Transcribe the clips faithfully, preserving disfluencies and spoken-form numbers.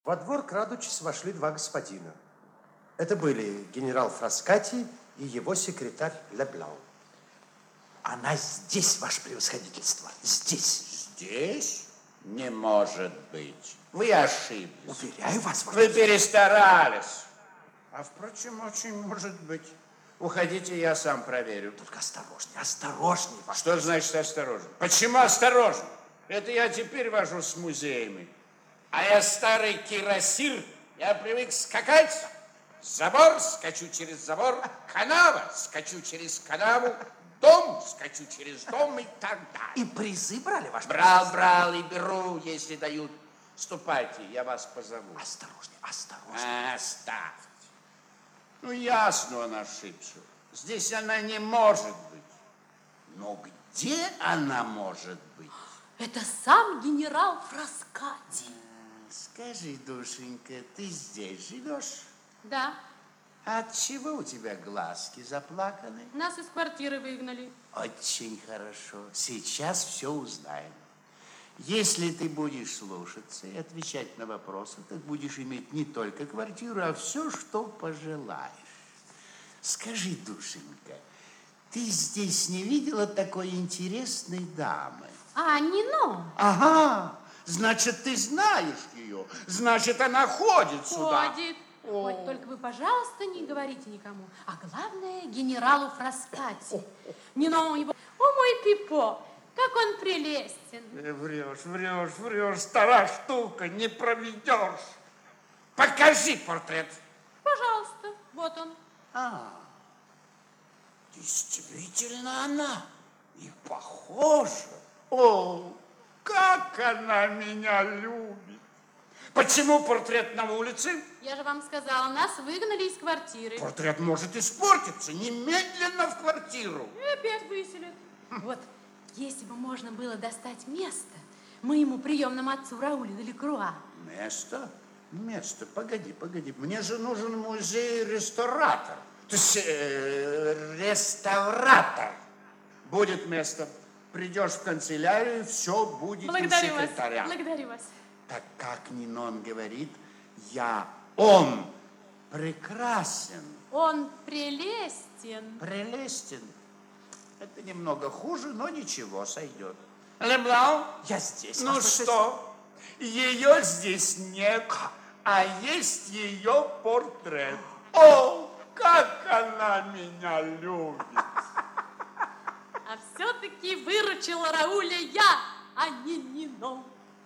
Во двор, крадучись, вошли два господина. Это были генерал Фраскати и его секретарь Леблау. Она здесь, ваше превосходительство, здесь. Здесь? Не может быть. Вы ошиблись. Уверяю вас, ваше Вы перестарались. А, впрочем, очень может быть. Уходите, я сам проверю. Только осторожней, осторожней. Ваше Что значит осторожно? Почему осторожно? Это я теперь вожу с музеями. А я старый кирасир. Я привык скакать. Забор, скачу через забор. Канава, скачу через канаву. Дом, скачу через дом и так далее. И призы брали, ваше Брал, брал и беру, если дают. Ступайте, я вас позову. Осторожней, осторожней. Оставьте. Ну, ясно, он ошибся. Здесь она не может быть. Но где она может быть? Это сам генерал Фраскати. Скажи, душенька, ты здесь живешь? Да, От чего у тебя глазки заплаканы? нас из квартиры выгнали. Очень хорошо. Сейчас все узнаем. Если ты будешь слушаться и отвечать на вопросы, так будешь иметь не только квартиру, а все, что пожелаешь. Скажи, душенька, ты здесь не видела такой интересной дамы? А, Нино? Ага, значит, ты знаешь ее. Значит, она ходит сюда. Ходит. Ой, только вы, пожалуйста, не говорите никому. А главное, генералу Фраскати. Нино его... О, мой Пипо, как он прелестен. Врешь, врешь, врешь, старая штука, не проведешь. Покажи портрет. Пожалуйста, вот он. А, действительно она. И похожа. О, как она меня любит. Почему портрет на улице? Я же вам сказала, нас выгнали из квартиры. Портрет может испортиться. Немедленно в квартиру. И опять выселят. Вот, если бы можно было достать место моему приемному отцу Раулю де Лекруа. Место? Место. Погоди, погоди. Мне же нужен музей-ресторатор. То есть э, реставратор. Будет место. Придешь в канцелярию, все будет Благодарю у секретаря. вас, благодарю вас. Так как Нинон говорит, я, он прекрасен. Он прелестен. Прелестен. Это немного хуже, но ничего, сойдет. Леблау? Я здесь. Ну ваше что, ее здесь нет, а есть ее портрет. О, как она меня любит. А все-таки выручила Рауля я, а не Нино.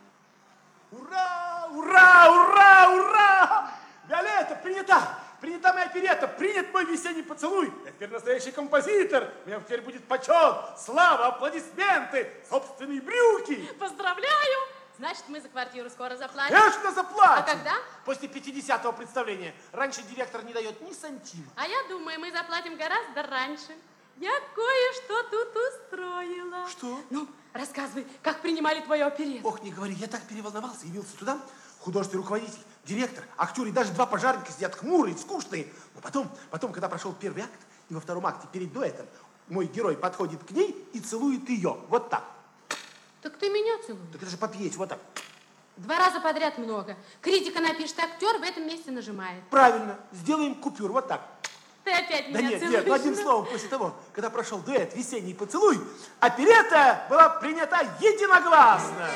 Ура, ура, ура, ура! Виолетта, принята! Принята моя оперетта, принят мой весенний поцелуй. Я теперь настоящий композитор. У меня теперь будет почет, слава, аплодисменты, собственные брюки. Поздравляю! Значит, мы за квартиру скоро заплатим. Конечно, заплатим. А когда? После пятидесятого представления. Раньше директор не дает ни сантима. А я думаю, мы заплатим гораздо раньше. Я кое-что тут устроила. Что? Ну, рассказывай, как принимали твою оперетту. Ох, не говори, я так переволновался, явился туда. Художественный руководитель, директор, актеры и даже два пожарника сидят хмурые, скучные. Но потом, потом, когда прошел первый акт, и во втором акте перед дуэтом, мой герой подходит к ней и целует ее. Вот так. Так ты меня целуешь. Так это же по пьесе, вот так. Два раза подряд много. Критика напишет, актер в этом месте нажимает. Правильно, сделаем купюр, вот так. Ты опять Да меня нет, целуешь. нет, ну одним словом, после того, когда прошел дуэт «Весенний поцелуй», оперетта была принята единогласно.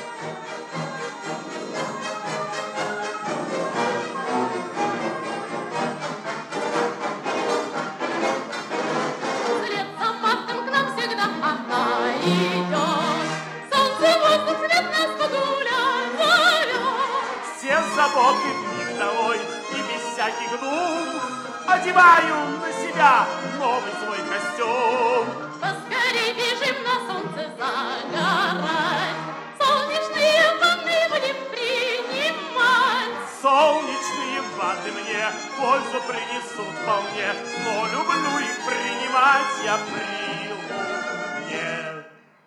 Вслед за Мартом к нам всегда она идет. Солнце, воздух, свет нас погулять зовет. Все заботы в них долой и без всяких дум одеваю на себя новый свой костюм. Поскорей бежим на солнце загорать. Солнечные ванны будем принимать. Солнечные ванны мне пользу принесут вполне, но люблю их принимать я приумне.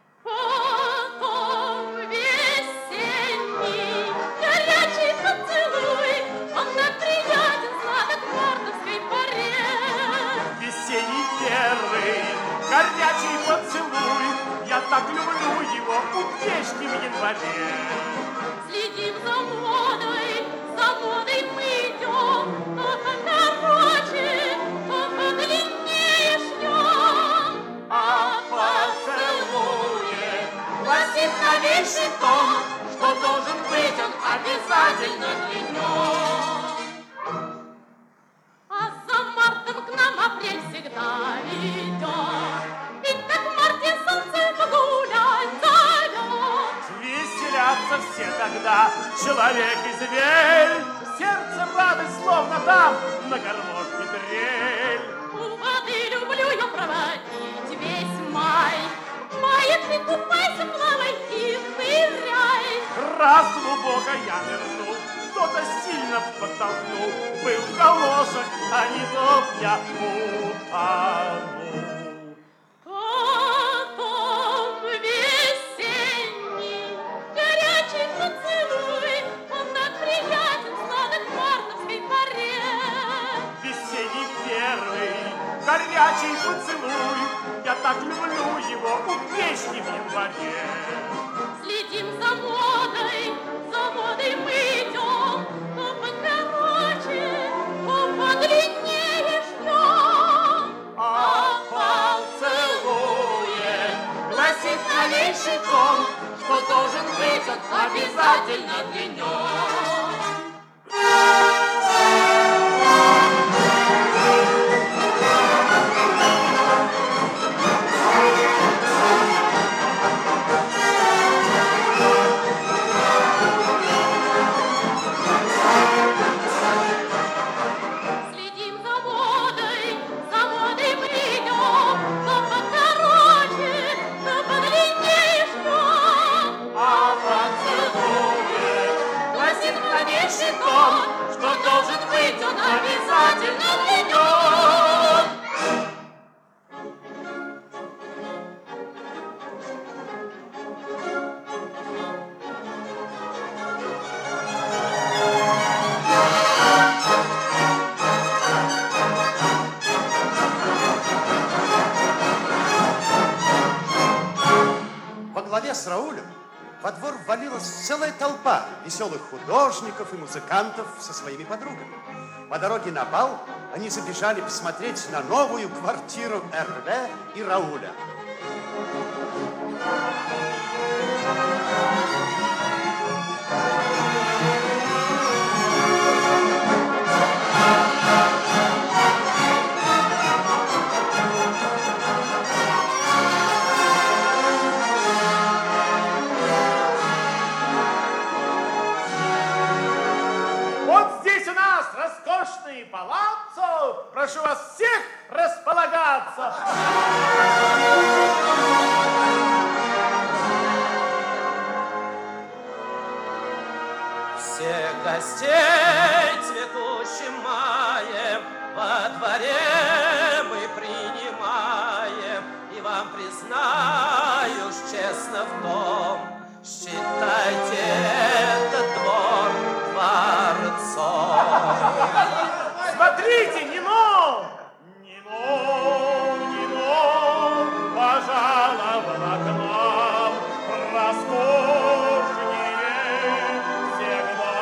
Потом весенний горячий поцелуй, он так приятен, сладок в мартовской поре. Весенний первый горячий поцелуй, я так люблю его у печки в январе. Следим за модой, за модой. колыбель, сердце радость, словно там на гармошке трель. У воды люблю я проводить весь май. В мае ты купайся, плавай и ныряй. Раз глубоко я нырнул, кто-то сильно подтолкнул. Был в галошах, а не то я утонул. Потом весенний горячий поцелуй, он так приятен, сладок в мартовской паре. Весенний первый горячий поцелуй, я так люблю его у печки в январе. Следим за модой, за модой мы идем, то покороче, то подлиннее ждем. А поцелуе гласит новейший тон, что должен быть он обязательно длинен. Следим за модой, за модой мы идем, то покороче, то подлиннее ждем. А поцелуе гласит новейший тон, что должен быть он обязательно длинен. Во главе с Раулем во двор ввалилась целая толпа веселых художников и музыкантов со своими подругами. По дороге на бал они забежали посмотреть на новую квартиру Эрве и Рауля. Вот здесь у нас роскошный палаццо. Прошу вас всех располагаться. Всех гостей цветущим маем во дворе мы принимаем, и вам признаюсь честно в том, считайте этот двор дворцом. Смотрите, Нино! Нино, Нино, пожаловала к нам, роскошнее всегда.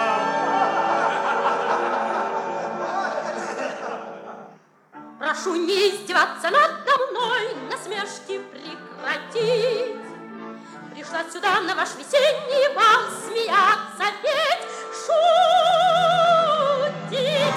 Прошу не издеваться надо мной, насмешки прекратить. Пришла сюда на ваш весенний бал смеяться, петь, шутить.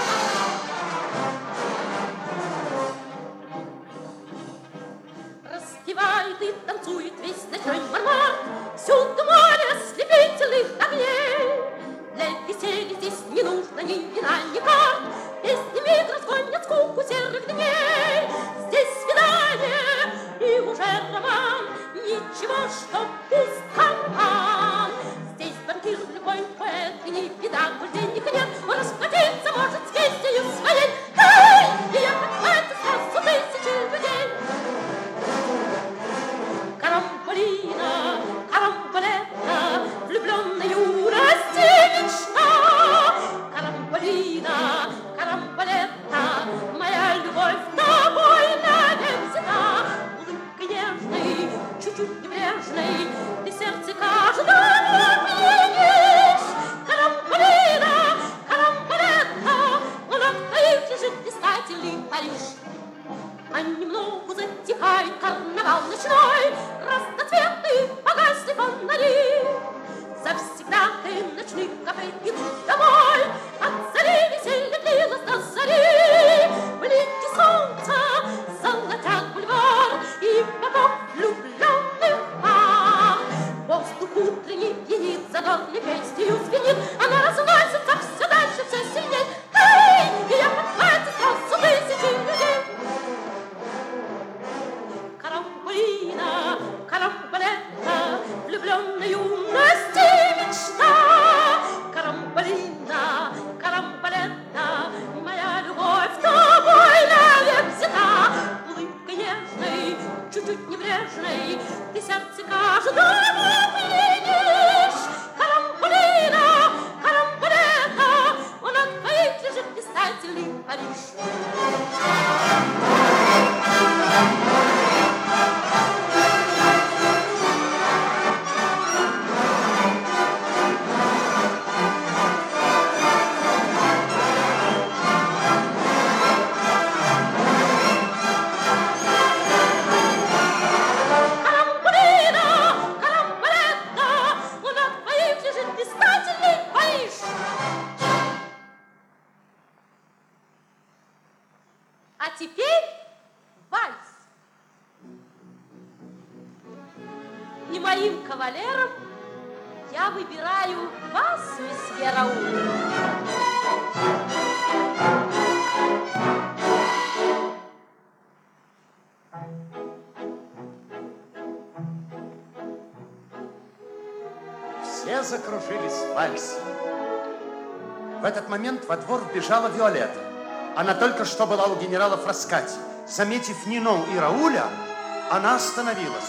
Распевает и танцует весь ночной мармар, всюду море слепительных огней. Для веселья здесь не нужно ни вина, ни карт, песнями разгонят скуку серых дней. Здесь свидание и уже роман, ничего, что пустоман. Здесь банкир, любой поэт, и не беда, коль денег нет, он расплатиться может с вестью своей. Эй, и я как это сразу тысячи людей. Карамболина, карамболета, влюбленной юности мечта. Карамболина, карамболета, моя любовь тобой навсегда. Улыбкой нежной, чуть-чуть небрежной, ты сердце каждому пленишь. Карамболина, карамболета, у ног твоих лежит блистательный Париж. А немного затихает карнавал ночной, разноцветные погасли фонари. Завсегдатаи ночных кафе идут домой, от зари веселье длилось до зари. Блики солнца золотят бульвар и поток влюбленных пар. Воздух утренний пьянит, задорной песнею звенит, а нежной, ты сердце каждому пленишь. Карамбулина, карамбулета, у ног твоих лежит блистательный Париж. А теперь вальс. И моим кавалером я выбираю вас, месье Рауль. Все закружились в вальсе. В этот момент во двор вбежала Виолетта. Она только что была у генерала Фраскати. Заметив Нино и Рауля, она остановилась.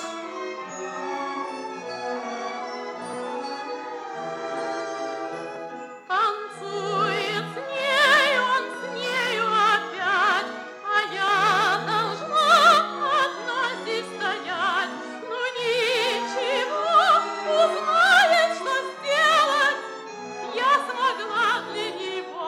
Танцует с нею, он с нею опять, а я должна одна здесь стоять. Ну ничего, узнает, что сделать я смогла для него.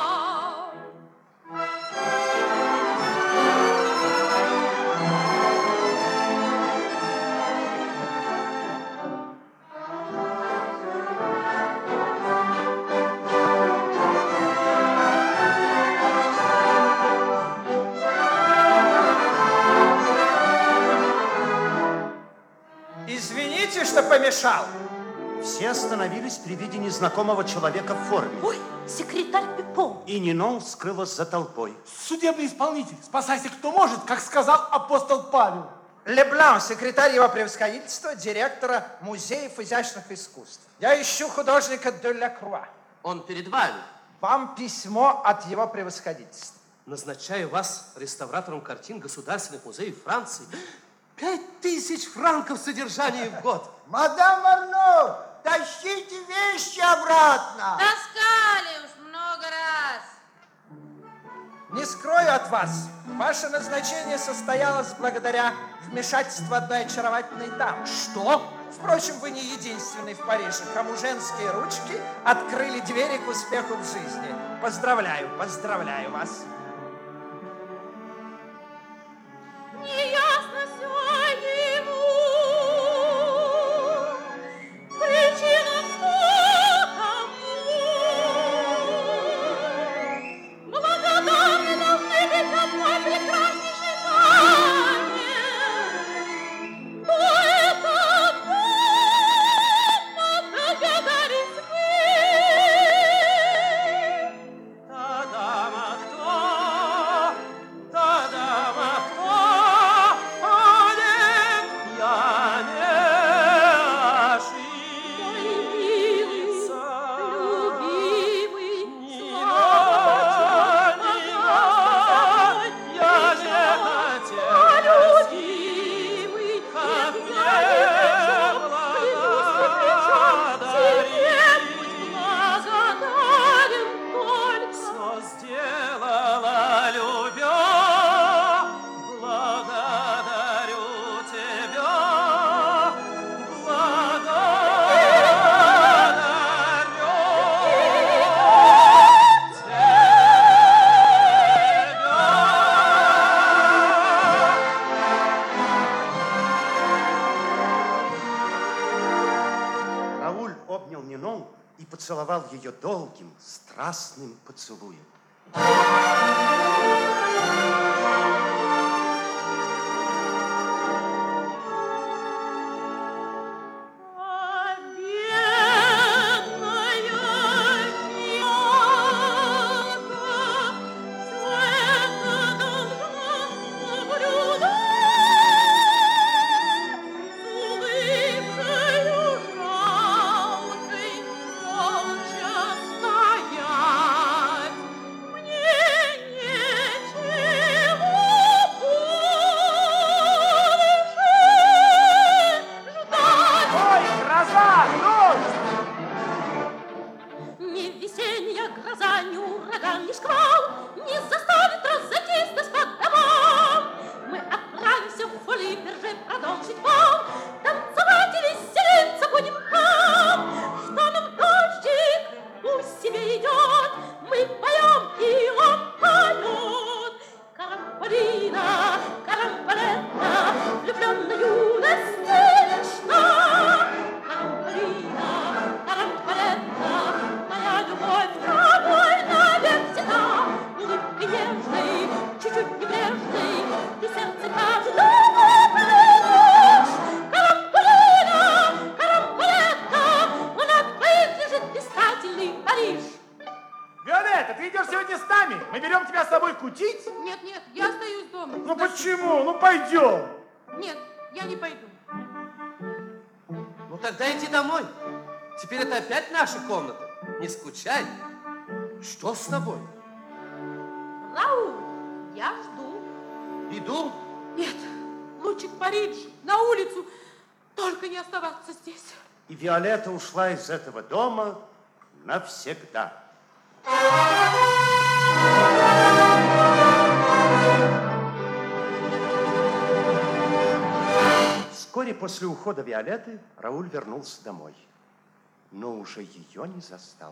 Извините, что помешал. Все остановились при виде незнакомого человека в форме. Ой, секретарь Пипон. И Нино скрылась за толпой. Судебный исполнитель, спасайся кто может, как сказал апостол Павел. Леблан, секретарь его превосходительства, директора музеев изящных искусств. Я ищу художника Делакруа. Он перед вами. Вам письмо от его превосходительства. Назначаю вас реставратором картин государственных музеев Франции. Пять тысяч франков содержания в год. Мадам Арно, тащите вещи обратно. Таскали уж много раз. Не скрою от вас, ваше назначение состоялось благодаря вмешательству одной очаровательной дамы. Что? Впрочем, вы не единственный в Париже, кому женские ручки открыли двери к успеху в жизни. Поздравляю, поздравляю вас. Неясно все ему, причина кто кому. Благодарны должны быть за мой прекраснейший танец. Но это поблагодарить вы. Та дама кто? Та дама кто? О, нет, я не ошибся. Любимый, Нино, Нино, я не хотел любимый, как я мне благодарен только. Что сделала любовь, благодарю тебя, благодарю тебя. Рауль обнял Нино и поцеловал ее долгим, страстным поцелуем. А бедная Фиалка всё это должна наблюдать, с улыбкою жалкой молча стоять. Мне нечего землетрясения, гроза, ни ураган, ни шквал не заставит разойтись нас по домам. Мы отправимся в Фолиперже продолжить бал, танцевать и веселиться будем там. Что нам дождик, пусть себе идет, мы поем, и он поет. Карамполина, карамполетта, влюбленная юность вечна. Карамполина, карамполетта, моя любовь с тобой навсегда. Улыбкой нежной, чуть-чуть небрежной, ты сердце каждому пленишь. Карамполина, карамполетта, он открыт лежит блистательный Париж. Виолетта, ты идешь сегодня с нами? Мы берем тебя с собой кутить? Нет, нет, я остаюсь дома. Ну почему? Ну пойдем. Нет, я не пойду. Ну тогда иди домой. Теперь это опять наша комната. Не скучай. Что с тобой? Рауль, я жду. Иду. Нет, лучше к Парижу, на улицу. Только не оставаться здесь. И Виолетта ушла из этого дома навсегда. Вскоре после ухода Виолетты Рауль вернулся домой, но уже ее не застал.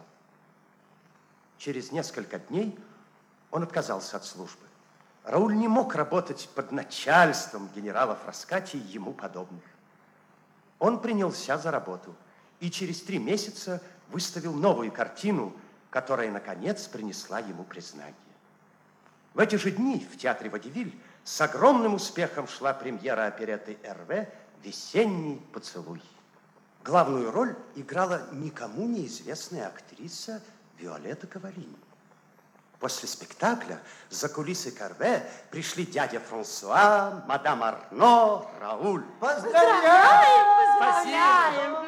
Через несколько дней он отказался от службы. Рауль не мог работать под начальством генералов Раскати и ему подобных. Он принялся за работу и через три месяца выставил новую картину, которая, наконец, принесла ему признание. В эти же дни в театре Водевиль с огромным успехом шла премьера оперетты Эрве «Весенний поцелуй». Главную роль играла никому неизвестная актриса Виолетта Кавалини. После спектакля за кулисы Карве пришли дядя Франсуа, мадам Арно, Рауль. Поздравляем! Поздравляем!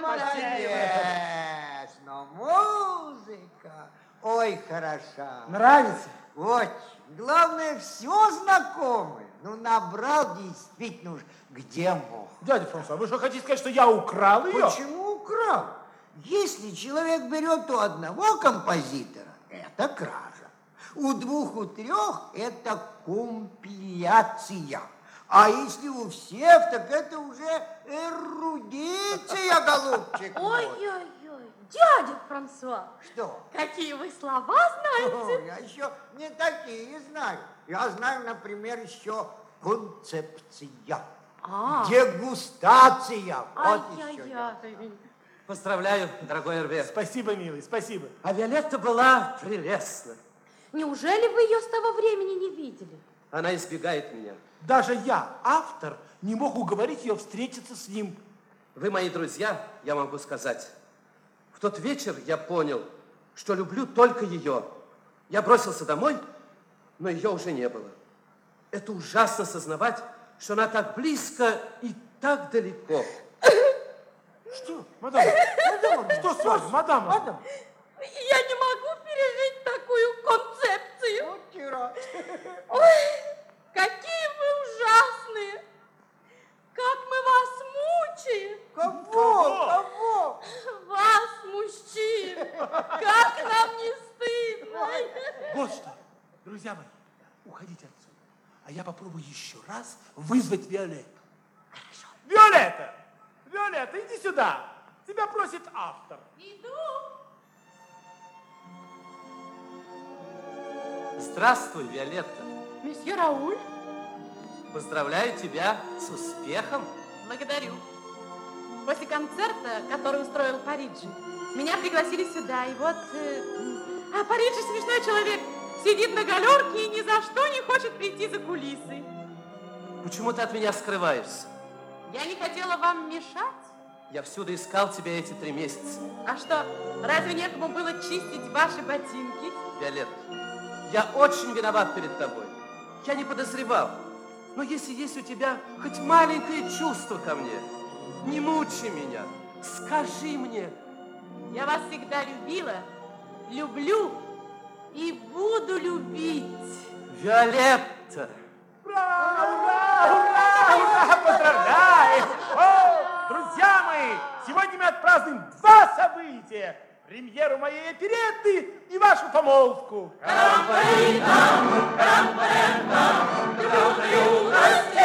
Интересно, музыка. Ой, хороша. Нравится? Очень. Главное, все знакомое. Ну, набрал действительно уж где мог. Дядя Франсуа, вы что, хотите сказать, что я украл ее? Почему украл? Если человек берет у одного композитора, это кража. У двух, у трех это компиляция. А если у всех, так это уже эрудиция, голубчик. мой. Ой-ой-ой, дядя Франсуа, Что? какие вы слова знаете. О, я еще не такие знаю. Я знаю, например, еще концепция, А. дегустация. Вот еще я. Ай-яй-яй. Поздравляю, дорогой Эрве. Спасибо, милый, спасибо. А Виолетта была прелестна. Неужели вы ее с того времени не видели? Она избегает меня. Даже я, автор, не мог уговорить ее встретиться с ним. Вы мои друзья, я могу сказать. В тот вечер я понял, что люблю только ее. Я бросился домой, но ее уже не было. Это ужасно сознавать, что она так близко и так далеко. Что? Мадам, мадам, что с вами, мадам? Мадам. Я не могу пережить такую концепцию. Вот Кира. Ой, какие вы ужасные! Как мы вас мучаем! Кого? Кого? Вас, мужчин! Как нам не стыдно! Вот что, друзья мои, уходите отсюда, а я попробую еще раз вызвать Виолетту. Хорошо. Виолетта! Виолетта, иди сюда! Тебя просит автор. Иду! Здравствуй, Виолетта. Месье Рауль, Поздравляю тебя с успехом. Благодарю. После концерта, который устроил в Париже, меня пригласили сюда, и вот... э, а Париж смешной человек. Сидит на галерке и ни за что не хочет прийти за кулисы. Почему ты от меня скрываешься? Я не хотела вам мешать. Я всюду искал тебя эти три месяца. А что, разве некому было чистить ваши ботинки? Виолетта, я очень виноват перед тобой. Я не подозревал. Но если есть у тебя хоть маленькое чувство ко мне, не мучи меня. Скажи мне. Я вас всегда любила, люблю и буду любить. Виолетта. Ура, ура, ура, ура, поздравляем! О, друзья мои, сегодня мы отпразднуем два события. премьеру моей оперетты и вашу помолвку. Люблю юность